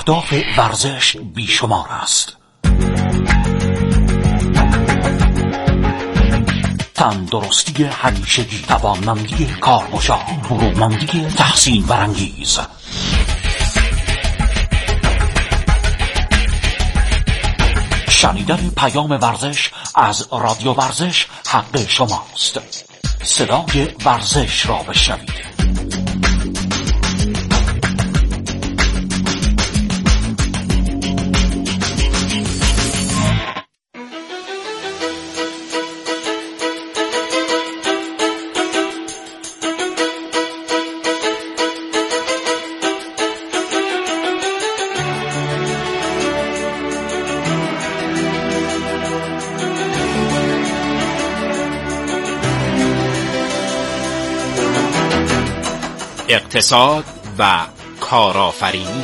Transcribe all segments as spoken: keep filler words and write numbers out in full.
اهداف ورزش بیشمار است. تندرستی همیشگی، توانمندی کارگزار، برومندی تحسین برانگیز. شنیدن پیام ورزش از رادیو ورزش حق شماست. صدای ورزش را بشنوید. اقتصاد و کارآفرینی.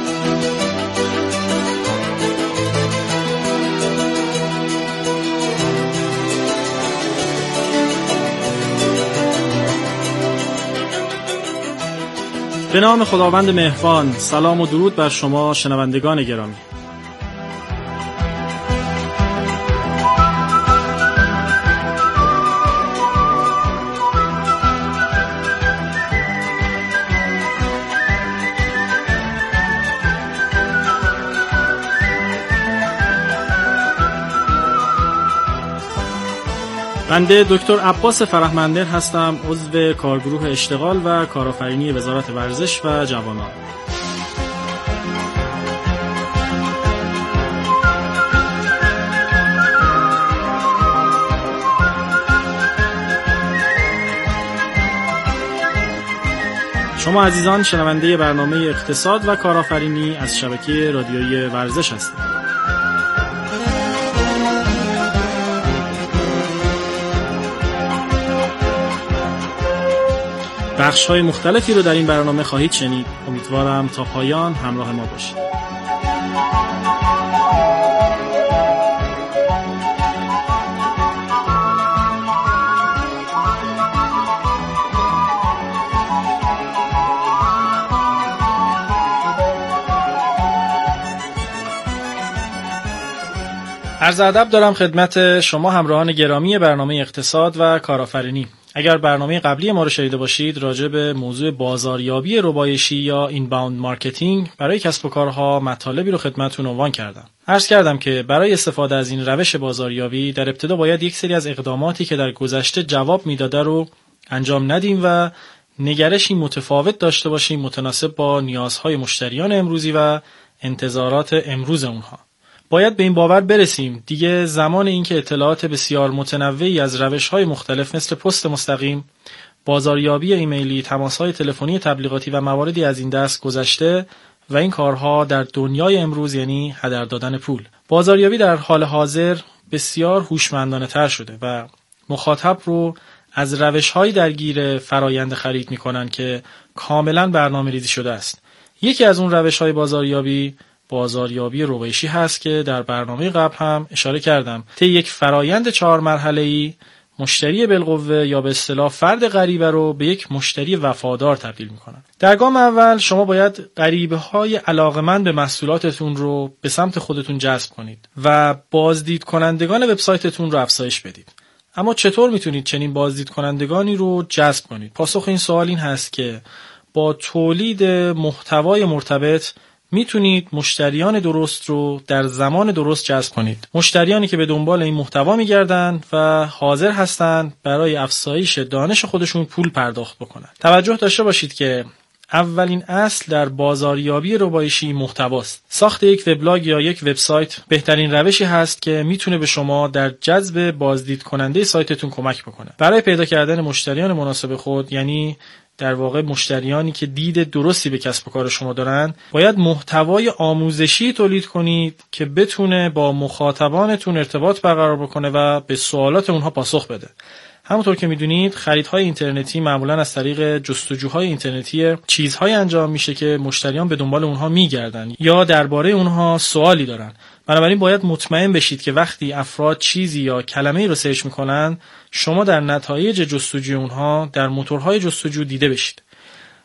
به نام خداوند مهربان، سلام و درود بر شما شنوندگان گرامی. بنده دکتر عباس فرهمندر هستم، عضو کارگروه اشتغال و کارآفرینی وزارت ورزش و جوانان. شما عزیزان شنونده برنامه اقتصاد و کارآفرینی از شبکه رادیویی ورزش هستید. بخش‌های مختلفی رو در این برنامه خواهید شنید. امیدوارم تا پایان همراه ما باشید. عرض ادب دارم خدمت شما همراهان گرامی برنامه اقتصاد و کارآفرینی. اگر برنامه قبلی ما رو شنیده باشید، راجع به موضوع بازاریابی ربایشی یا اینباوند مارکتینگ برای کسب و کارها مطالبی رو خدمتتون عنوان کردم. عرض کردم که برای استفاده از این روش بازاریابی در ابتدا باید یک سری از اقداماتی که در گذشته جواب میداده رو انجام ندیم و نگرشی متفاوت داشته باشیم متناسب با نیازهای مشتریان امروزی و انتظارات امروز اونها. باید به این باور برسیم دیگه زمان این که اطلاعات بسیار متنوعی از روش‌های مختلف مثل پست مستقیم، بازاریابی ایمیلی، تماس‌های تلفنی تبلیغاتی و مواردی از این دست گذشته و این کارها در دنیای امروز یعنی هدر دادن پول. بازاریابی در حال حاضر بسیار هوشمندانه تر شده و مخاطب رو از روش‌های درگیر فرایند خرید می‌کنن که کاملاً برنامه‌ریزی شده است. یکی از اون روش‌های بازاریابی بازاریابی ربایشی هست که در برنامه قبل هم اشاره کردم. طی یک فرایند چهار مرحله‌ای مشتری بالقوه یا به اصطلاح فرد غریبه رو به یک مشتری وفادار تبدیل می‌کنن. در گام اول شما باید غریبه‌های علاقه‌مند به محصولاتتون رو به سمت خودتون جذب کنید و بازدید کنندگان وبسایتتون رو افزایش بدید. اما چطور میتونید چنین بازدید کنندگانی رو جذب کنید؟ پاسخ این سوال این هست که با تولید محتوای مرتبط میتونید مشتریان درست رو در زمان درست جذب کنید. مشتریانی که به دنبال این محتوا میگردن و حاضر هستن برای افزایش دانش خودشون پول پرداخت بکنن. توجه داشته باشید که اولین اصل در بازاریابی ربایشی محتواست. ساخت یک وبلاگ یا یک وبسایت بهترین روشی هست که میتونه به شما در جذب بازدید کننده سایتتون کمک بکنه. برای پیدا کردن مشتریان مناسب خود، یعنی در واقع مشتریانی که دید درستی به کسب و کار شما دارن، باید محتوای آموزشی تولید کنید که بتونه با مخاطبانتون ارتباط برقرار بکنه و به سوالات اونها پاسخ بده. همونطور که میدونید خریدهای اینترنتی معمولا از طریق جستجوهای اینترنتی چیزهای انجام میشه که مشتریان به دنبال اونها میگردن یا درباره اونها سوالی دارن. بنابراین باید مطمئن بشید که وقتی افراد چیزی یا کلمه‌ای رو سرچ میکنن، شما در نتایج جستجوی اونها در موتورهای جستجو دیده بشید.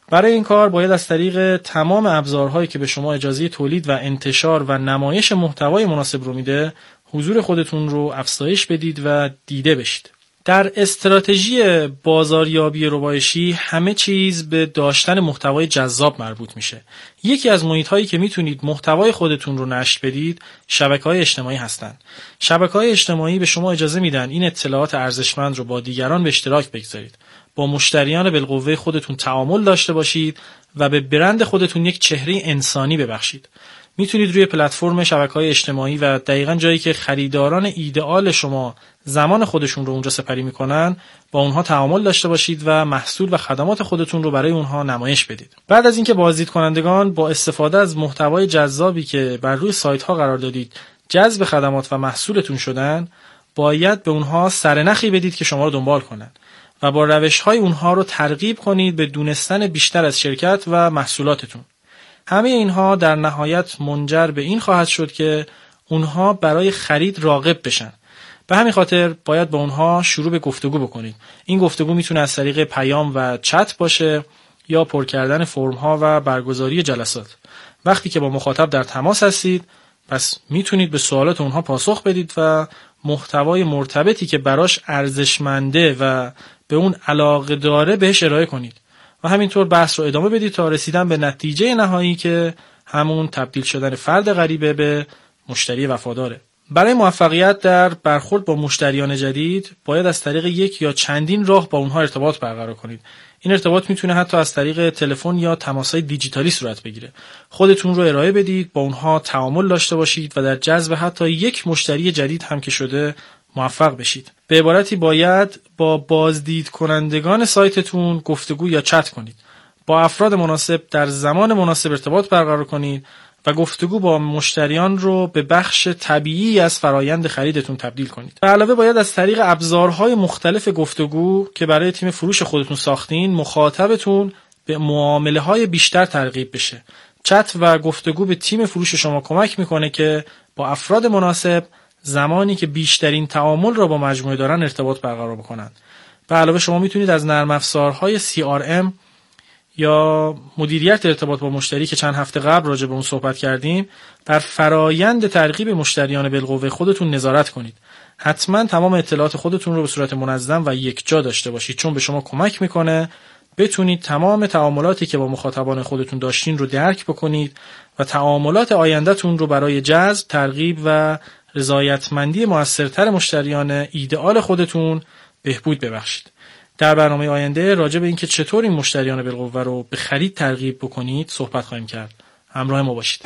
برای این کار باید از طریق تمام ابزارهایی که به شما اجازه تولید و انتشار و نمایش محتوای مناسب رو میده، حضور خودتون رو افزایش بدید و دیده بشید. در استراتژی بازاریابی ربایشی همه چیز به داشتن محتوای جذاب مربوط میشه. یکی از محیط‌هایی که میتونید محتوای خودتون رو نشر بدید، شبکه‌های اجتماعی هستن. شبکه‌های اجتماعی به شما اجازه میدن این اطلاعات ارزشمند رو با دیگران به اشتراک بگذارید. با مشتریان بالقوه خودتون تعامل داشته باشید و به برند خودتون یک چهره انسانی ببخشید. میتونید روی پلتفرم شبکه‌های اجتماعی و دقیقاً جایی که خریداران ایدئال شما زمان خودشون رو اونجا سپری میکنن، با اونها تعامل داشته باشید و محصول و خدمات خودتون رو برای اونها نمایش بدید. بعد از اینکه بازدید کنندگان با استفاده از محتوای جذابی که بر روی سایت ها قرار دادید جذب خدمات و محصولتون شدن، باید به اونها سرنخی بدید که شما رو دنبال کنن و با روش‌های اونها رو ترغیب کنید به دونستن بیشتر از شرکت و محصولاتتون. همه اینها در نهایت منجر به این خواهد شد که اونها برای خرید راغب بشن. به همین خاطر باید با اونها شروع به گفتگو بکنید. این گفتگو میتونه از طریق پیام و چت باشه یا پر کردن فرم‌ها و برگزاری جلسات. وقتی که با مخاطب در تماس هستید، پس میتونید به سوالات اونها پاسخ بدید و محتوای مرتبطی که براش ارزشمنده و به اون علاقه داره بهش ارائه کنید و همینطور بحث رو ادامه بدید تا رسیدن به نتیجه نهایی که همون تبدیل شدن فرد غریبه به مشتری وفاداره. برای موفقیت در برخورد با مشتریان جدید باید از طریق یک یا چندین راه با اونها ارتباط برقرار کنید. این ارتباط میتونه حتی از طریق تلفن یا تماس‌های دیجیتالی صورت بگیره. خودتون رو ارائه بدید، با اونها تعامل داشته باشید و در جذب حتی یک مشتری جدید هم که شده موفق بشید. به عبارتی باید با بازدید کنندگان سایتتون گفتگو یا چت کنید. با افراد مناسب در زمان مناسب ارتباط برقرار کنید و گفتگو با مشتریان رو به بخش طبیعی از فرایند خریدتون تبدیل کنید. به علاوه باید از طریق ابزارهای مختلف گفتگو که برای تیم فروش خودتون ساختین، مخاطبتون به معامله‌های بیشتر ترغیب بشه. چت و گفتگو به تیم فروش شما کمک میکنه که با افراد مناسب زمانی که بیشترین تعامل را با مجموعه دارن ارتباط برقرار بکنن. به علاوه شما میتونید از نرم افزارهای سی آر ام یا مدیریت ارتباط با مشتری که چند هفته قبل راجع به اون صحبت کردیم، بر فرایند ترغیب مشتریان بالقوه خودتون نظارت کنید. حتما تمام اطلاعات خودتون رو به صورت منظم و یکجا داشته باشید، چون به شما کمک میکنه بتونید تمام تعاملاتی که با مخاطبان خودتون داشتین رو درک بکنید و تعاملات آیندهتون رو برای جذب، ترغیب و رضایتمندی موثرتر مشتریان ایدئال خودتون بهبود ببخشید. در برنامه آینده راجع به اینکه چطور این مشتریان بالقوه رو به خرید ترغیب بکنید صحبت خواهیم کرد. همراه ما باشید.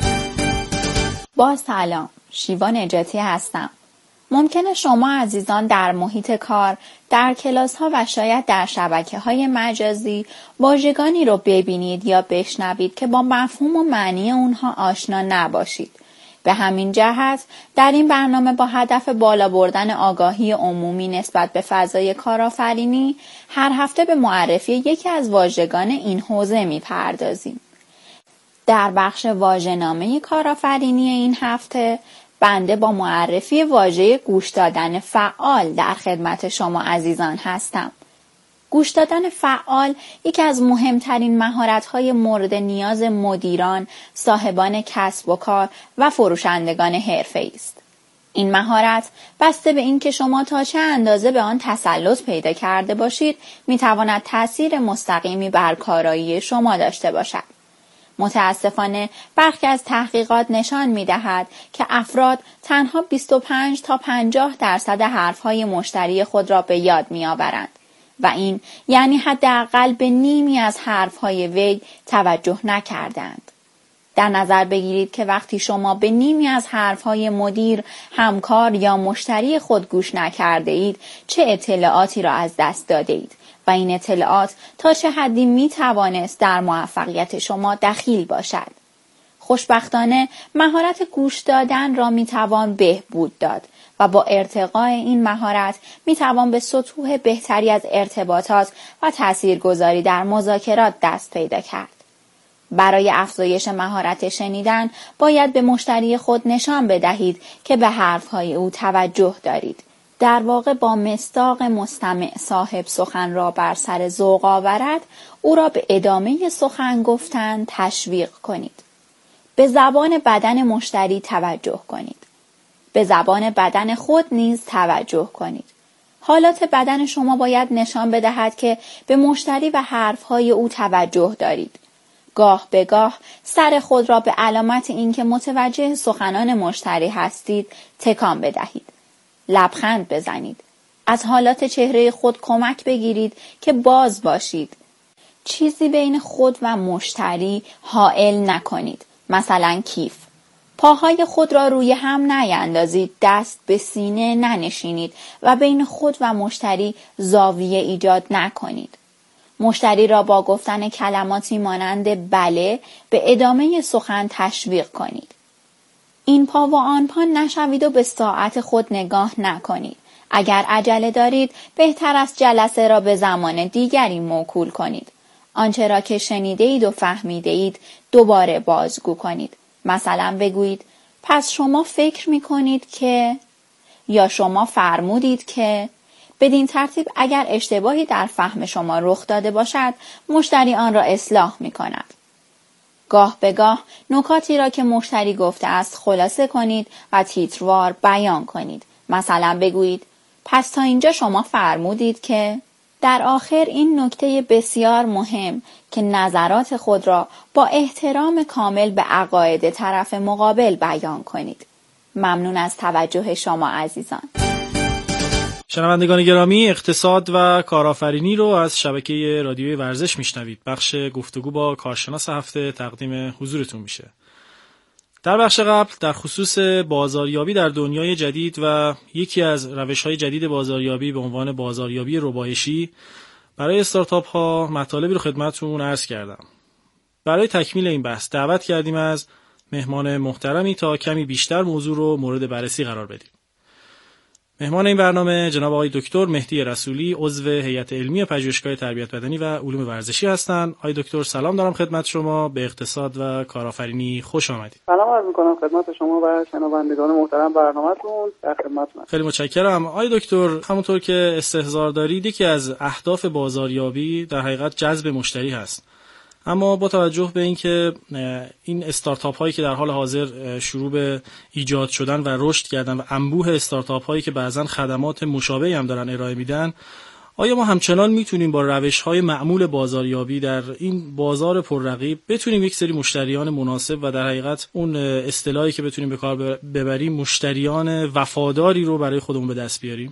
با سلام، شیوا نجاتی هستم. ممکنه شما عزیزان در محیط کار، در کلاس‌ها و شاید در شبکه‌های مجازی واژگانی رو ببینید یا بشنوید که با مفهوم و معنی اونها آشنا نباشید. به همین جهت در این برنامه با هدف بالا بردن آگاهی عمومی نسبت به فضای کارآفرینی هر هفته به معرفی یکی از واژگان این حوزه می‌پردازیم. در بخش واژه‌نامه کارآفرینی این هفته بنده با معرفی واژه گوش دادن فعال در خدمت شما عزیزان هستم. گوش دادن فعال یکی از مهمترین مهارت‌های مورد نیاز مدیران، صاحبان کسب و کار و فروشندگان حرفه‌ای است. این مهارت بسته به این که شما تا چه اندازه به آن تسلط پیدا کرده باشید، می‌تواند تأثیر مستقیمی بر کارایی شما داشته باشد. متاسفانه برخی از تحقیقات نشان می‌دهد که افراد تنها بیست و پنج تا پنجاه درصد حرف‌های مشتری خود را به یاد می‌آورند و این یعنی حداقل به نیمی از حرف‌های وی توجه نکردند. در نظر بگیرید که وقتی شما به نیمی از حرف‌های مدیر، همکار یا مشتری خود گوش نکرده اید، چه اطلاعاتی را از دست داده اید و این اطلاعات تا چه حدی می توانست در موفقیت شما دخیل باشد. خوشبختانه مهارت گوش دادن را می توان بهبود داد و با ارتقای این مهارت می توان به سطوح بهتری از ارتباطات و تاثیرگذاری در مذاکرات دست پیدا کرد. برای افزایش مهارت شنیدن باید به مشتری خود نشان بدهید که به حرفهای او توجه دارید. در واقع با مصداق مستمع صاحب سخن را بر سر ذوق آورد، او را به ادامه سخن گفتن تشویق کنید. به زبان بدن مشتری توجه کنید. به زبان بدن خود نیز توجه کنید. حالات بدن شما باید نشان بدهد که به مشتری و حرفهای او توجه دارید. گاه به گاه سر خود را به علامت اینکه متوجه سخنان مشتری هستید تکان بدهید. لبخند بزنید. از حالات چهره خود کمک بگیرید که باز باشید. چیزی بین خود و مشتری حائل نکنید. مثلا کیف. پاهای خود را روی هم نیندازید، دست به سینه ننشینید و بین خود و مشتری زاویه ایجاد نکنید. مشتری را با گفتن کلماتی مانند بله به ادامه سخن تشویق کنید. این پا و آن پا نشوید و به ساعت خود نگاه نکنید. اگر عجله دارید بهتر است جلسه را به زمان دیگری موکول کنید. آنچه را که شنیده اید و فهمیده اید دوباره بازگو کنید. مثلا بگویید پس شما فکر می کنید که، یا شما فرمودید که. بدین ترتیب اگر اشتباهی در فهم شما رخ داده باشد مشتری آن را اصلاح می کند. گاه به گاه نکاتی را که مشتری گفته است خلاصه کنید و تیتروار بیان کنید. مثلا بگویید پس تا اینجا شما فرمودید که. در آخر این نکته بسیار مهم که نظرات خود را با احترام کامل به عقاید طرف مقابل بیان کنید. ممنون از توجه شما عزیزان. شنوندگان گرامی، اقتصاد و کارآفرینی رو از شبکه رادیوی ورزش میشنوید. بخش گفتگو با کارشناس هفته تقدیم حضورتون میشه. در بخش قبل در خصوص بازاریابی در دنیای جدید و یکی از روش‌های جدید بازاریابی به عنوان بازاریابی ربایشی برای استارتاپ ها مطالبی رو خدمتتون عرض کردم. برای تکمیل این بحث دعوت کردیم از مهمان محترمی تا کمی بیشتر موضوع رو مورد بررسی قرار بدیم. مهمان این برنامه جناب آقای دکتر مهدی رسولی، عضو هیئت علمی پژوهشگاه تربیت بدنی و علوم ورزشی هستند. آقای دکتر سلام دارم خدمت شما. به اقتصاد و کارآفرینی خوش آمدید. سلام عرض می‌کنم خدمت شما و شنوندگان محترم برنامه‌تون. در خدمتتونم. خیلی متشکرم. آقای دکتر، همونطور که استحضار دارید یکی از اهداف بازاریابی در حقیقت جذب مشتری هست. اما با توجه به اینکه این استارتاپ هایی که در حال حاضر شروع به ایجاد شدن و رشد کردن و انبوه استارتاپ هایی که بعضن خدمات مشابهی هم دارن ارائه میدن، آیا ما همچنان میتونیم با روش های معمول بازاریابی در این بازار پررقیب بتونیم یک سری مشتریان مناسب و در حقیقت اون اصطلاحی که بتونیم به کار ببریم مشتریان وفاداری رو برای خودمون به دست بیاریم؟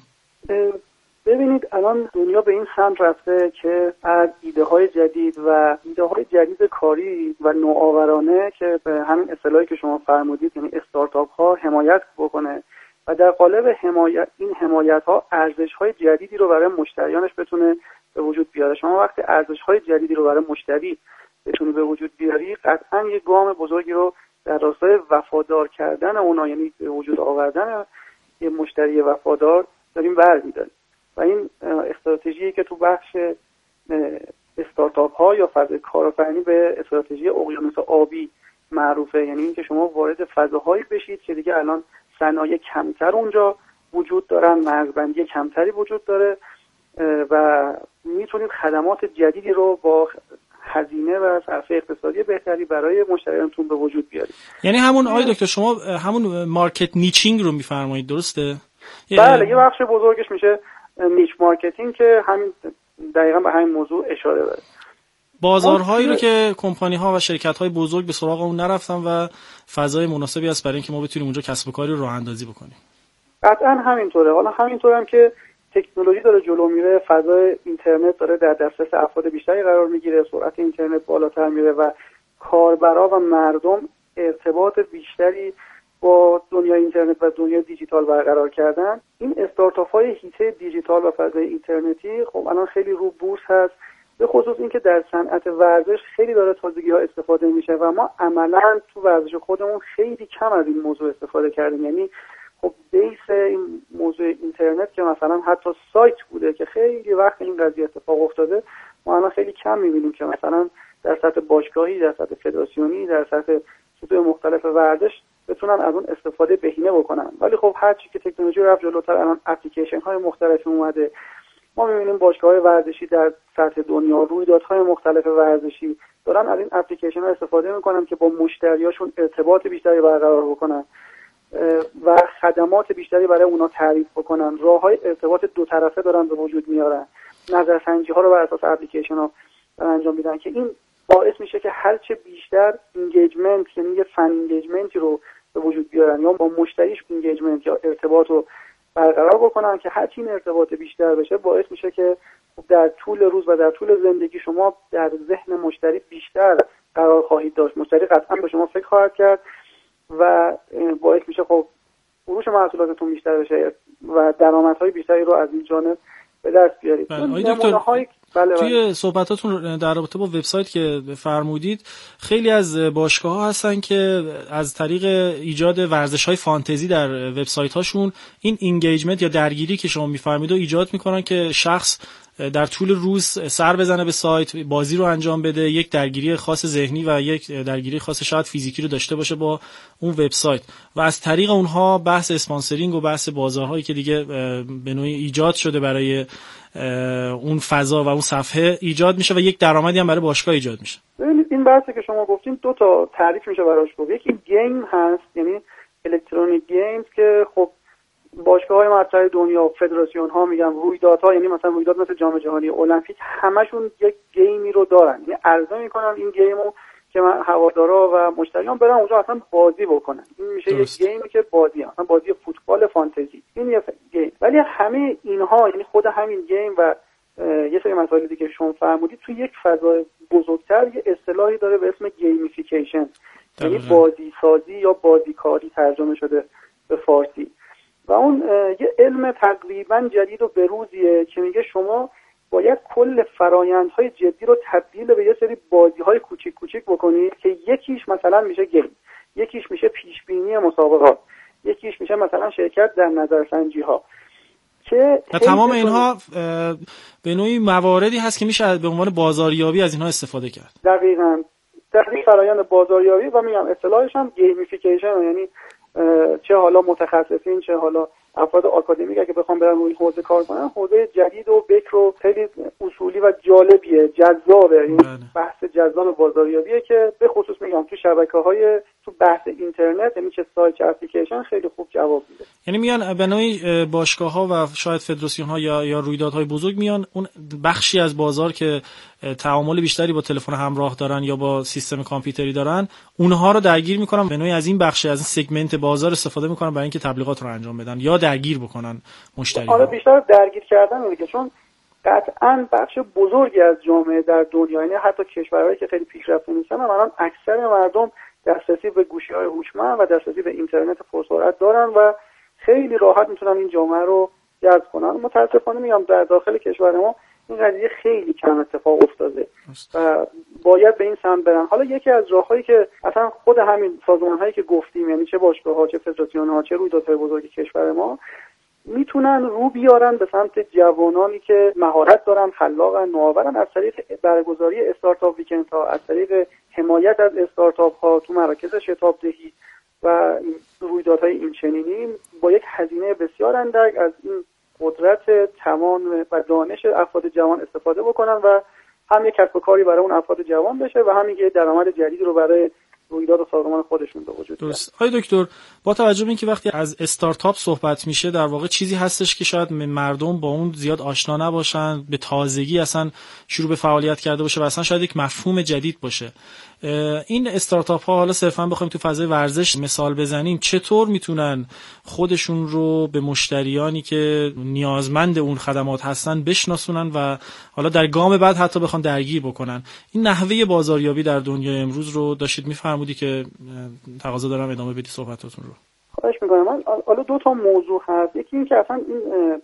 ببینید الان دنیا به این سمت رفته که از ایده های جدید و ایده های جدید کاری و نوآورانه که به همین اصطلاحی که شما فرمودید یعنی استارتاپ ها حمایت بکنه و در قالب حمایت این حمایت ها ارزش های جدیدی رو برای مشتریانش بتونه به وجود بیاره. شما وقتی ارزش های جدیدی رو برای مشتری بتونی به وجود بیاری قطعا یک گام بزرگی رو در راستای وفادار کردن اونا، یعنی به وجود آوردن یه مشتری وفادار داریم برمی‌داریم. و این استراتژی که تو بخش استارتاپ ها یا فضای کارآفرینی به استراتژی اقیانوس آبی معروفه، یعنی اینکه شما وارد فضاهایی بشید که دیگه الان صنایع کمتر اونجا وجود دارن، مرزبندی کمتری وجود داره و میتونید خدمات جدیدی رو با هزینه و صرفه اقتصادی بهتری برای مشتریانتون به وجود بیارید. یعنی همون آقای دکتر شما همون مارکت نیچینگ رو میفرمایید، درسته؟ بله، یه بخش بزرگش میشه نیچ مارکتینگ که همین دقیقاً به همین موضوع اشاره داره. بازارهایی رو که کمپانی ها و شرکت های بزرگ به سراغ اون نرفتن و فضای مناسبی است برای اینکه ما بتونیم اونجا کسب و کاری رو راه اندازی بکنیم. قطعاً همینطوره. حالا همینطور هم که تکنولوژی داره جلو میره، فضای اینترنت داره در دسترس افراد بیشتری قرار میگیره، سرعت اینترنت بالاتر میره و کاربرا و مردم ارتباط بیشتری با دنیای اینترنت و دنیای دیجیتال برقرار کردن. این استارتاپ های حیطه دیجیتال و فضای اینترنتی خب الان خیلی رو بورس هست، به خصوص اینکه در صنعت ورزش خیلی داره تازگی ها استفاده میشه و ما عملا تو ورزش خودمون خیلی کم از این موضوع استفاده کردیم. یعنی خب بیس این موضوع اینترنت که مثلا حتی سایت بوده که خیلی وقت این قضیه اتفاق افتاده، ما الان خیلی کم میبینیم که مثلا در سطح باشگاهی، در سطح فدراسیونی، در سطح سطوح مختلف ورزش بتونن از اون استفاده بهینه بکنن. ولی خب هر چی که تکنولوژی رفت جلوتر، الان اپلیکیشن های مختلفی اومده. ما می‌بینیم باشگاه‌های ورزشی در سطح دنیا، رویدادهای مختلف ورزشی دارن از این اپلیکیشن ها استفاده میکنن که با مشتریاشون ارتباط بیشتری برقرار بکنن و خدمات بیشتری برای اونا تعریف بکنن. راههای ارتباط دو طرفه دارن به وجود میارن. نظرسنجی ها رو بر اساس اپلیکیشن ها انجام میدن که این باعث میشه که هرچه بیشتر اینگیجمنت، یعنی یه فن اینگیجمنتی رو به وجود بیارن یا با مشتریش اینگیجمنت یا ارتباط رو برقرار بکنن که هرچی این ارتباط بیشتر بشه باعث میشه که در طول روز و در طول زندگی شما در ذهن مشتری بیشتر قرار خواهید داشت. مشتری قطعا به شما فکر خواهد کرد و باعث میشه خب فروش محصولاتتون بیشتر بشه و درآمدهای بیشتری رو از این جانب به دست بیارید. بله. بله توی صحبتاتون در رابطه با وبسایت که فرمودید، خیلی از باشگاه‌ها هستن که از طریق ایجاد ورزش‌های فانتزی در وبسایت هاشون این اینگیجمنت یا درگیری که شما می‌فرمایید رو ایجاد می‌کنن که شخص در طول روز سر بزنه به سایت، بازی رو انجام بده، یک درگیری خاص ذهنی و یک درگیری خاص شاید فیزیکی رو داشته باشه با اون وبسایت و از طریق اونها بحث اسپانسرینگ و بحث بازارهایی که دیگه به نوعی ایجاد شده برای اون فضا و اون صفحه ایجاد میشه و یک درآمدی هم برای باشگاه ایجاد میشه. ببینید این بحثی که شما گفتین دو تا تعریف میشه براش گفت. یکی گیم هست، یعنی الکترونیک گیمز که خب باشگاه‌های مطرح دنیا، فدراسیون ها میگن رویدادها، یعنی مثلا رویداد مثل جام جهانی، المپیک، همشون یک گیمی رو دارن، یعنی عرضه میکنن این گیمو که من هوادارا و مشتریان برن اونجا اصلا بازی بکنن. این میشه درست. یک گیمی که بازی، مثلا بازی فوتبال فانتزی، این یه گیم. ولی همه اینها، یعنی خود همین گیم و یه سری مسائل دیگه شما فرمودید، تو یک فضای بزرگتر یه اصطلاحی داره به اسم گیمیفیکیشن، یعنی بازی سازی یا بازیکاری ترجمه شده به فارسی. و اون یه علم تقریبا جدید و بروزیه که میگه شما باید کل فرایندهای جدی رو تبدیل به یه سری بازی‌های کوچیک کوچیک بکنید که یکیش مثلا میشه گیم، یکیش میشه پیشبینی مسابقات، یکیش میشه مثلا شرکت در نظرسنجی‌ها، که تمام اینها به نوعی مواردی هست که میشه به عنوان بازاریابی از اینها استفاده کرد. دقیقاً دقیق فرایند بازاریابی و میگم اصطلاحش هم گیمیفیکیشن، یعنی چه حالا متخصصین چه حالا افراد آکادمیک که بخوام برن روی حوزه کار کنن، حوزه جدید و بکر و خیلی اصولی و جالبیه، جذابه. این بحث جذاب بازاریابیه که به خصوص میگم تو شبکه‌های تو بحث اینترنت، یعنی چه سایت چه اپلیکیشن، خیلی خوب جواب میده. یعنی میان به نوعی باشگاه‌ها و شاید فدراسیون‌ها یا یا رویدادهای بزرگ میان اون بخشی از بازار که تعامل بیشتری با تلفن همراه دارن یا با سیستم کامپیوتری دارن، اونها رو درگیر میکنن، به نوعی از این بخش از این سگمنت بازار استفاده میکنن برای اینکه تبلیغات رو انجام بدن یا درگیر بکنن مشتری. آره بیشتر درگیر کردن دیگه، چون قطعاً بخش بزرگی از جامعه در دنیا، یعنی حتی کشورهایی که خیلی پیشرفته نیستن، الان اکثر مردم دسترسی به گوشی‌های هوشمند و دسترسی به اینترنت پرسرعت دارن و خیلی راحت میتونن این جامعه رو جذب کنن. متاسفانه میگم در داخل کشور ما این قضیه خیلی کم اتفاق افتاده و باید به این سمت برن. حالا یکی از راههایی که اصلا خود همین سازمان‌هایی که گفتیم، یعنی چه باشگاه‌ها چه فدراسیون‌ها چه رویدادهای بزرگ کشور ما، میتونن رو بیارن به سمت جوانانی که مهارت دارن، خلاقن، نوآورن، از طریق برگزاری استارتاپ ویکندها، از طریق حمایت از استارتاپ‌ها تو مراکز شتاب دهی و رویدادهای این چنینی، با یک هزینه بسیار اندک از این قدرت، توان و دانش افراد جوان استفاده بکنن و هم یک کسب و کاری برای اون افراد جوان بشه و هم یک درآمد جدید رو برای رویداد و سازمان خودشون به وجود بیاره. درست. آقای دکتر، با توجه به اینکه وقتی از استارتاپ صحبت میشه در واقع چیزی هستش که شاید مردم با اون زیاد آشنا نباشن، به تازگی اصلا شروع به فعالیت کرده باشه و اصلا شاید یک مفهوم جدید باشه. این استارتاپ ها، حالا صرفا بخوایم تو فضای ورزش مثال بزنیم، چطور میتونن خودشون رو به مشتریانی که نیازمند اون خدمات هستن بشناسونن و حالا در گام بعد حتی بخوان درگیر بکنن؟ این نحوه بازاریابی در دنیای امروز رو داشتید میفرمودی که تقاضا دارم ادامه بدی صحبتاتون رو. خواهش میکنم. من حالا دو تا موضوع هست. یکی این که اصلا این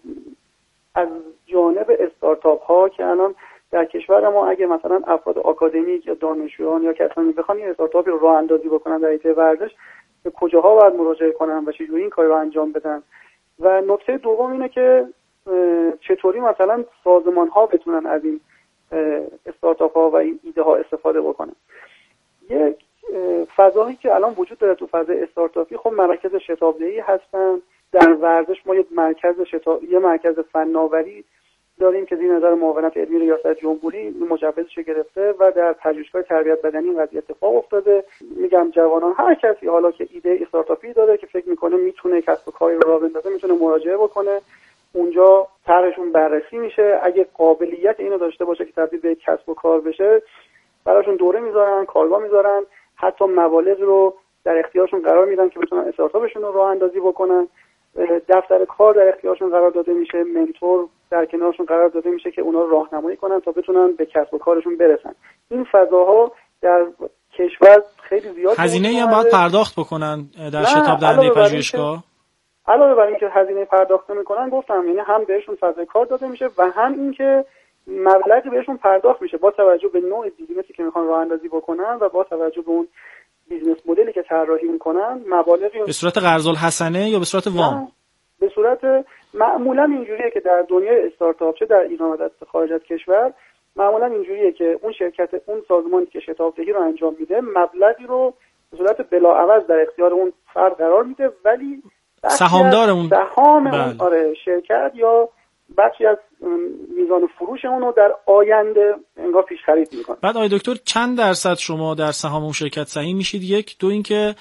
از جانب استارتاپ ها که الان در کشور ما اگه مثلا افراد آکادمیک یا دانشجویان یا کسانی بخوان این استارتاپی رو راه اندازی بکنن در حیطه ورزش، به کجاها باید مراجعه کنن و چجوری این کار رو انجام بدن؟ و نکته دوم اینه که چطوری مثلا سازمان ها بتونن از این استارتاپ ها و این ایده ها استفاده بکنن. یک فضایی که الان وجود داره تو فضای استارتاپی، خب مراکز شتابدهی هستن. در ورزش ما یه مرکز شتاب یه مرکز فناوری داریم که زیر نظر معاونت علمی ریاست جمهوری مجوزش گرفته و در پژوهشگاه تربیت بدنی این قضیه اتفاق افتاده. میگم جوانان، هر کسی حالا که ایده استارتاپی داره که فکر میکنه میتونه کسب و کاری رو راه بندازه میتونه مراجعه بکنه. اونجا طرحشون بررسی میشه. اگه قابلیت اینو داشته باشه که تبدیل به کسب و کار بشه، براشون دوره میذارن، کارگاه میذارن، حتی مبالغ رو در اختیارشون قرار میدن که بتونن استارتاپشون رو راه اندازی بکنن. دفتر کار در اختیارشون قرار داده میشه، منتور در کنارشون قرار داده میشه که اونا رو راهنمایی کنن تا بتونن به کسب و کارشون برسن. این فضاها در کشور خیلی زیاد هزینه‌ای هم باید پرداخت بکنن در شتاب دهنده پژوهشگاه. علاوه بر اینکه هزینه پرداخت میکنن، گفتم یعنی هم بهشون فضای کار داده میشه و هم اینکه مبلغی بهشون پرداخت میشه با توجه به نوع بیزینسی که میخوان راه اندازی بکنن و با توجه به اون بیزنس مدلی که طراحی میکنن. مبالغی به صورت قرض الحسنه یا به صورت وام؟ به صورت معمولا اینجوریه که در دنیای استارتاپ، چه در ایران و در خارج از کشور، معمولا اینجوریه که اون شرکت، اون سازمانی که شتابدهی رو انجام میده، مبلغی رو به صورت بلاعوض در اختیار اون فرد قرار میده، ولی سهامدار اون سهام اون آره شرکت یا بخشی از میزان فروش اون رو در آینده انگار پیش خرید میکنه. بعد آقای دکتر چند درصد شما در سهام اون شرکت سهیم میشید؟ یک، دو اینکه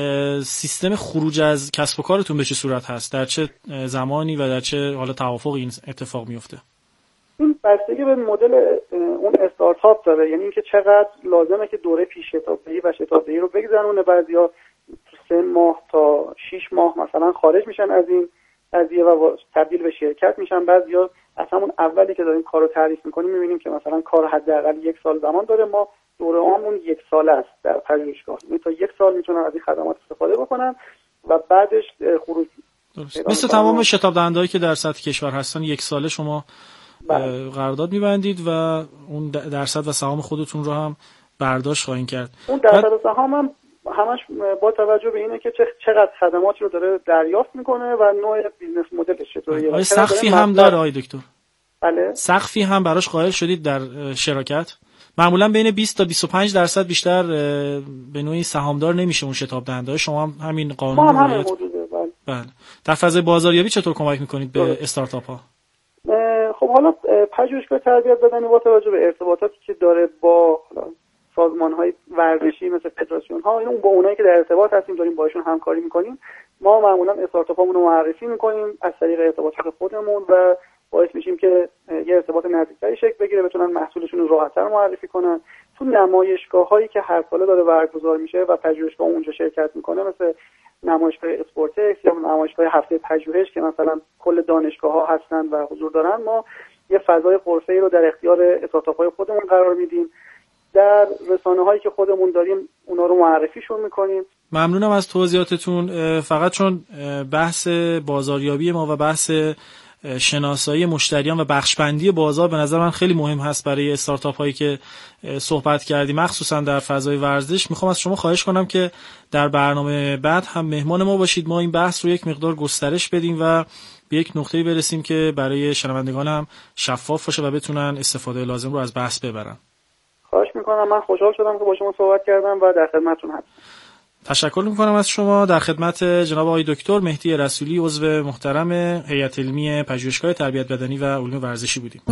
سیستم خروج از کسب و کارتون به چه صورت هست، در چه زمانی و در چه حالا توافقی این اتفاق میفته؟ این بستگی به مدل اون استارتاپ داره، یعنی اینکه چقدر لازمه که دوره پیش شتابدهی و شتابدهی رو بگذرونه. بعضیا سه ماه تا شش ماه مثلا خارج میشن از این قضیه و تبدیل به شرکت میشن. بعضیا از همون اولی که داریم کارو تعریف میکنیم میبینیم که مثلا کار حداقل یک سال زمان داره. ما دوره‌مون یک ساله است در پژوهشگاه، یعنی تا یک سال میتونن از این خدمات استفاده بکنن و بعدش خروج. مثل تمام شتاب دهنده‌هایی که در سطح کشور هستن، یک ساله شما بله. قرارداد میبندید و اون درصد و سهام خودتون رو هم برداشت خواهید کرد. اون درصد و سهام هم همش با توجه به اینه که چقدر خدماتی رو داره دریافت میکنه و نوع بیزنس مدلش چطوریه. آیا سقفی هم داره آقای دکتر؟ بله. سقفی هم براش قائل شدید در شراکت؟ معمولا بین بیست تا بیست و پنج درصد بیشتر به نوعی سهامدار نمیشه اون شتاب دهنده. شما هم همین قانون رو رعایت کنید. بله. بله. در فضای بازاریابی چطور کمک میکنید به استارتاپ ها؟ خب حالا پژوهشگاه تربیت بدنی با توجه به ارتباطاتی که داره با سازمان‌های ورزشی مثل فدراسیون‌ها، اینو با اونایی که در ارتباط هستیم داریم باشون همکاری می‌کنیم. ما معمولا استارتاپ‌هامون رو معرفی می‌کنیم از طریق ارتباطات خودمون و باعث میشیم که یه ارتباط نزدیکتری شکل بگیره، بتونن محصولشون رو راحت‌تر معرفی کنن. تو نمایشگاه‌هایی که هر ساله داره برگزار میشه و پژوهشگاه اونجا شرکت می‌کنه، مثل نمایشگاه اسپورتکس یا نمایشگاه هفته پژوهش که مثلا کل دانشگاه‌ها هستن و حضور دارن، ما یه فضای غرفه‌ای رو در اختیار استارتاپ‌های خودمون قرار میدیم. در رسانه‌هایی که خودمون داریم اونا رو معرفیشون میکنیم. ممنونم از توضیحاتتون. فقط چون بحث بازاریابی ما و بحث شناسایی مشتریان و بخشبندی بازار به نظر من خیلی مهم هست برای استارتاپ هایی که صحبت کردیم، مخصوصا در فضای ورزش. میخوام از شما خواهش کنم که در برنامه بعد هم مهمان ما باشید، ما این بحث رو یک مقدار گسترش بدیم و به یک نقطه‌ای برسیم که برای شنوندگان هم شفاف باشه و بتونن استفاده لازم رو از بحث ببرن. خواهش میکنم. من خوشحال شدم که با شما صحبت کردم و در خدمتتون هستم. تشکر میکنم از شما. در خدمت جناب آقای دکتر مهدی رسولی، عضو محترم هیئت علمی پژوهشگاه تربیت بدنی و علوم ورزشی بودیم.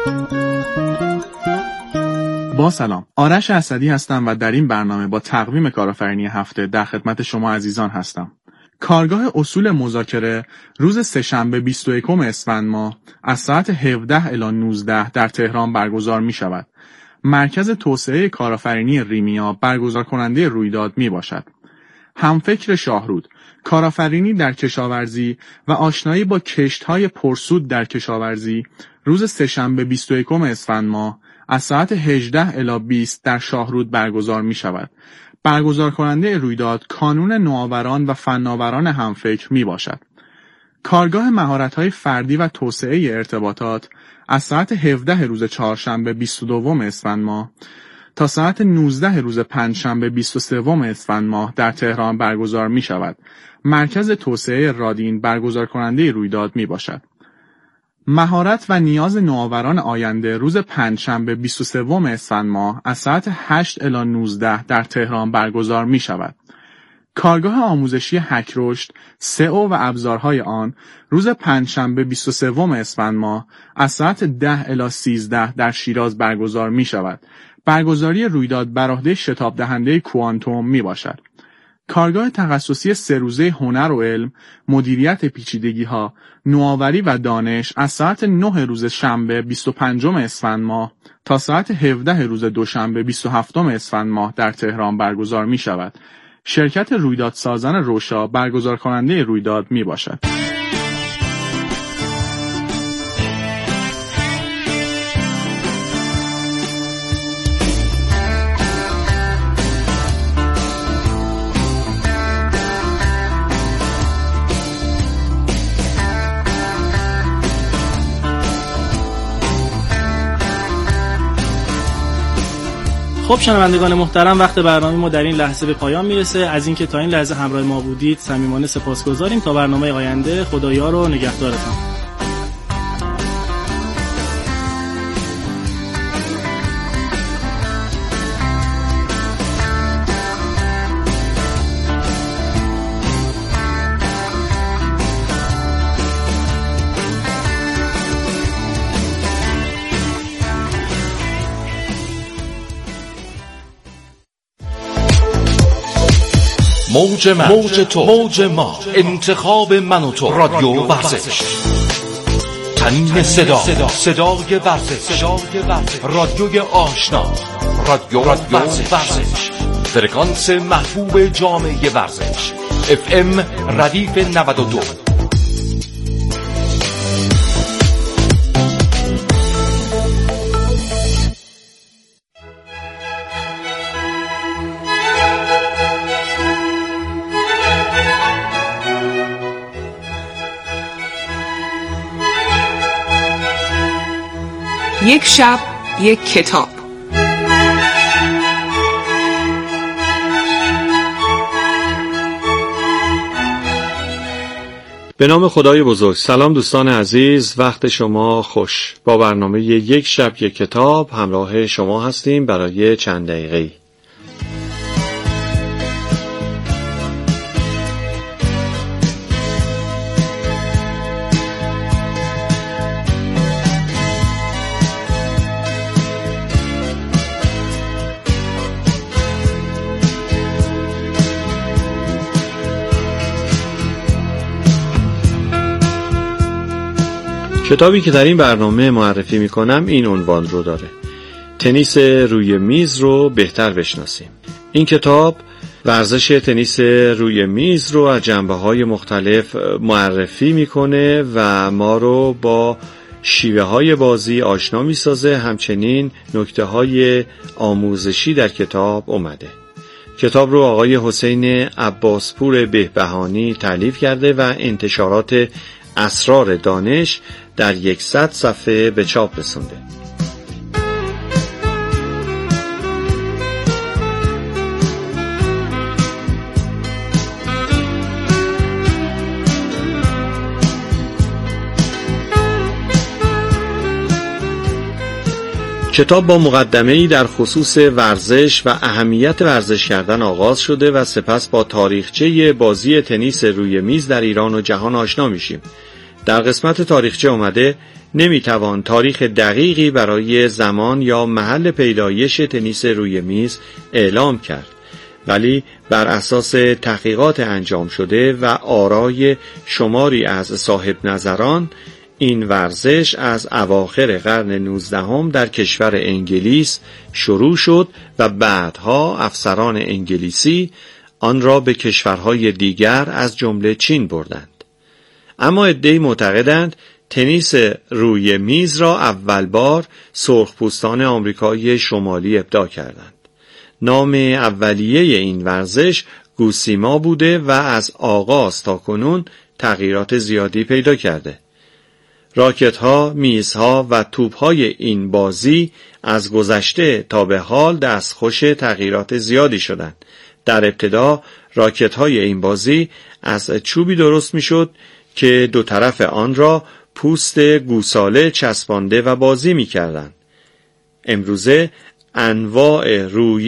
با سلام، آرش اسدی هستم و در این برنامه با تقویم کارآفرینی هفته در خدمت شما عزیزان هستم. کارگاه اصول مذاکره روز سه‌شنبه بیست و یکم اسفند ماه از ساعت هفده الی نوزده در تهران برگزار می شود. مرکز توسعه کارآفرینی ریمیا برگزار کننده رویداد می باشد. همفکر شاهرود، کارآفرینی در کشاورزی و آشنایی با کشت‌های پرسود در کشاورزی روز سه‌شنبه بیست و یکم اسفند ماه از ساعت هجده الی بیست در شاهرود برگزار می شود. برگزار کننده رویداد کانون نوآوران و فناوران همفکر می باشد. کارگاه مهارت‌های فردی و توسعه ارتباطات از ساعت هفده روز چهارشنبه بیست و دوم اسفند ماه تا ساعت نوزده روز پنجشنبه بیست و سوم اسفند ماه در تهران برگزار می شود. مرکز توسعه رادین برگزار کننده رویداد می باشد. مهارت و نیاز نوآوران آینده روز پنجشنبه بیست و سوم اسفند ماه از ساعت هشت الی نوزده در تهران برگزار می شود. کارگاه آموزشی هک رشد، سئو و ابزارهای آن روز پنجشنبه بیست و سوم اسفند ماه از ساعت ده الی سیزده در شیراز برگزار می شود. برگزاری رویداد بر عهده شتاب دهنده کوانتوم می باشد. کارگاه تخصصی سه روزه هنر و علم، مدیریت پیچیدگی‌ها، نوآوری و دانش از ساعت نه روز شنبه بیست و پنجم اسفند ماه تا ساعت هفده روز دوشنبه بیست و هفتم اسفند ماه در تهران برگزار می شود. شرکت رویداد سازان روشا برگزار کننده رویداد می باشد. خب شنوندگان محترم، وقت برنامه ما در این لحظه به پایان میرسه. از اینکه تا این لحظه همراه ما بودید صمیمانه سپاسگزاریم. تا برنامه آینده، خدایار و نگهدارتان. موج من، موج تو، موج ما، انتخاب من و تو، رادیو ورزش، تنین صدا، صدای ورزش، رادیوی آشنا، رادیو ورزش، فرکانس محبوب جامعه ورزش، اف ام ردیف نود و دو. یک شب یک کتاب. به نام خدای بزرگ. سلام دوستان عزیز، وقت شما خوش. با برنامه یک شب یک کتاب همراه شما هستیم برای چند دقیقه‌ای. کتابی که در این برنامه معرفی میکنم این عنوان رو داره: تنیس روی میز رو بهتر بشناسیم. این کتاب ورزش تنیس روی میز رو از جنبه‌های مختلف معرفی میکنه و ما رو با شیوه های بازی آشنا میسازه. همچنین نکته های آموزشی در کتاب اومده. کتاب رو آقای حسین عباسپور بهبهانی تالیف کرده و انتشارات اسرار دانش در یکصد صفحه به چاپ رسونده. کتاب با مقدمه‌ای در خصوص ورزش و اهمیت ورزش کردن آغاز شده و سپس با تاریخچه بازی تنیس روی میز در ایران و جهان آشنا میشیم. در قسمت تاریخچه اومده نمیتوان تاریخ دقیقی برای زمان یا محل پیدایش تنیس روی میز اعلام کرد، ولی بر اساس تحقیقات انجام شده و آرای شماری از صاحب نظران این ورزش از اواخر قرن نوزدهم در کشور انگلیس شروع شد و بعدها افسران انگلیسی آن را به کشورهای دیگر از جمله چین بردند. اما عده‌ای معتقدند تنیس روی میز را اول بار سرخپوستان آمریکای شمالی ابداع کردند. نام اولیه این ورزش گوسیما بوده و از آغاز تا کنون تغییرات زیادی پیدا کرده. راکت‌ها، میزها و توپ‌های این بازی از گذشته تا به حال دستخوش تغییرات زیادی شدند. در ابتدا راکت‌های این بازی از چوبی درست می‌شد که دو طرف آن را پوست گوساله چسبانده و بازی می‌کردند. امروزه انواع روی